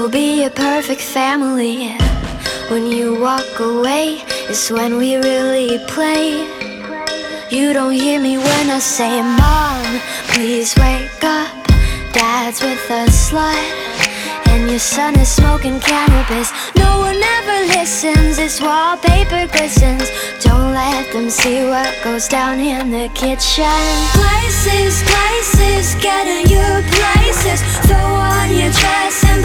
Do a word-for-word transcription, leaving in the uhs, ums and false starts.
We'll be a perfect family. When you walk away is when we really play. You don't hear me when I say, Mom, please wake up. Dad's with a slut, and your son is smoking cannabis. No one ever listens, this wallpaper glistens. Don't let them see what goes down in the kitchen. Places, places, getting you places. Throw on your dress and